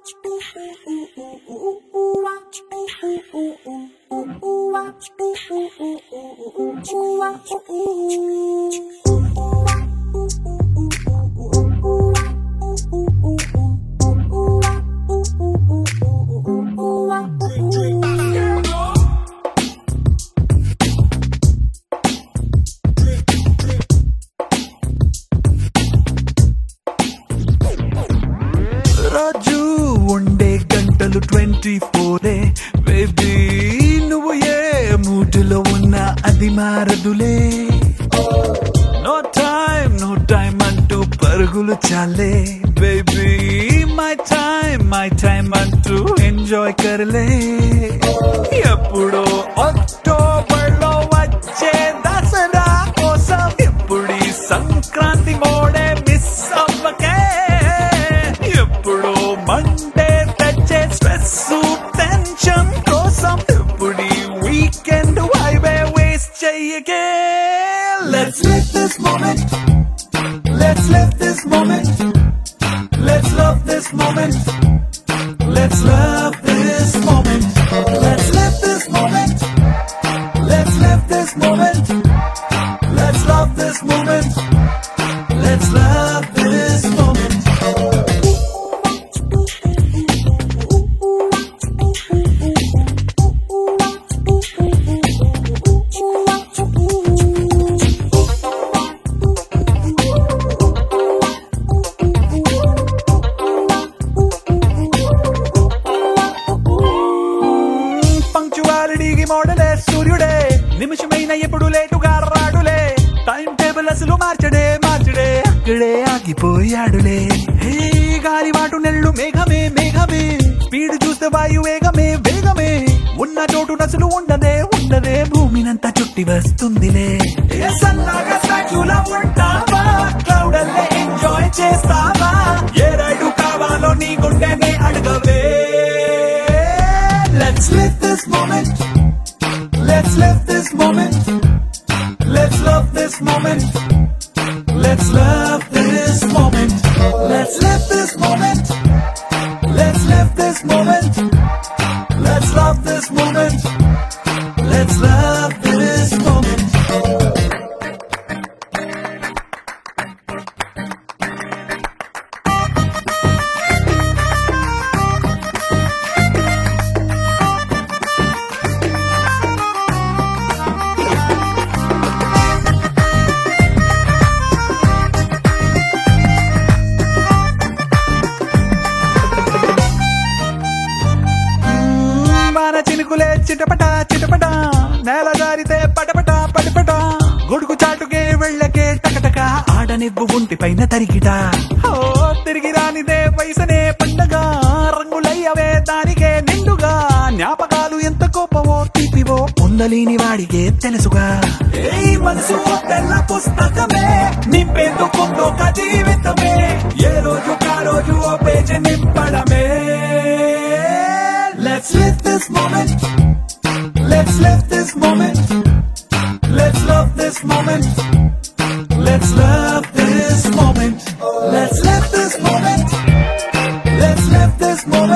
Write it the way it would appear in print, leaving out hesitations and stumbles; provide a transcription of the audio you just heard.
రోజు ఉండే గంటలు 24 బేబీ నువ్వు ఏ మూడులో ఉన్నా అది మారదులే నో టైం అంటూ పరుగులు చాలే బేబీ మై టైం అంటూ ఎంజాయ్ కరలే ఎప్పుడో అక్టోబర్ లో వచ్చే దసరా కోసం ఎప్పుడు సంక్రాంతి మోడే మిస్ అవ్వకే ఎప్పుడు మండే తెచ్చే స్ట్రెస్ టెన్షన్ కోసం ఎప్పుడు వీకెండ్ హైవే వేస్ట్ చెయ్యకే Let's live this moment. Let's live this moment. Let's love this moment. Let's love this moment. Let's live this moment. Let's live this moment. Let's love this moment. Let's love this moment. పంక్చువాలిటీకి మోడలే సూర్యుడే నిమిషమైన ఎప్పుడు లేటుగా రాడులే time table అసలు మార్చడే అక్కడే ఆగిపోయాడులే హే గాలివాటు నెల్లు మేఘమే speed చూస్తే వాయు వేగమే ఉన్న చోటు నసులు ఉండదే భూమినంతా చుట్టి వస్తుందిలే సల్లాగా స్టాచ్యూలా ఉంటావా క్లౌడల్లే ఎంజాయ్ చేస్తావా ఏ రైడు కావాలో నీ గుండెనే అడగవే Let's live this moment. Let's live this moment. Let's love this moment. Let's love this moment. Let's live this moment. Let's live this moment. Let's love this moment. Let's love this moment. చినుకులే చిటపట నేల జారితే పటపట గొడుగు చాటుకే వెళ్ళకే టకటక ఆడనివ్వు ఒంటి పైన తరిగిట తిరిగి రానిదే వయసనే పండగ రంగులయ్యవే దానికే నిండుగా జ్ఞాపకాలు ఎంత కోపమో తీపివో పొందలేని వాడికే తెలుసుగా ఈ మనసు తెల్ల పుస్తకమే నింపేందుకుందొక జీవితమే ఏ రోజు కా రోజు ఓ పేజీ నింపడమే Let's live this moment. Let's live this moment. Let's love this moment. Let's love this moment. Let's live this moment. Let's live this moment.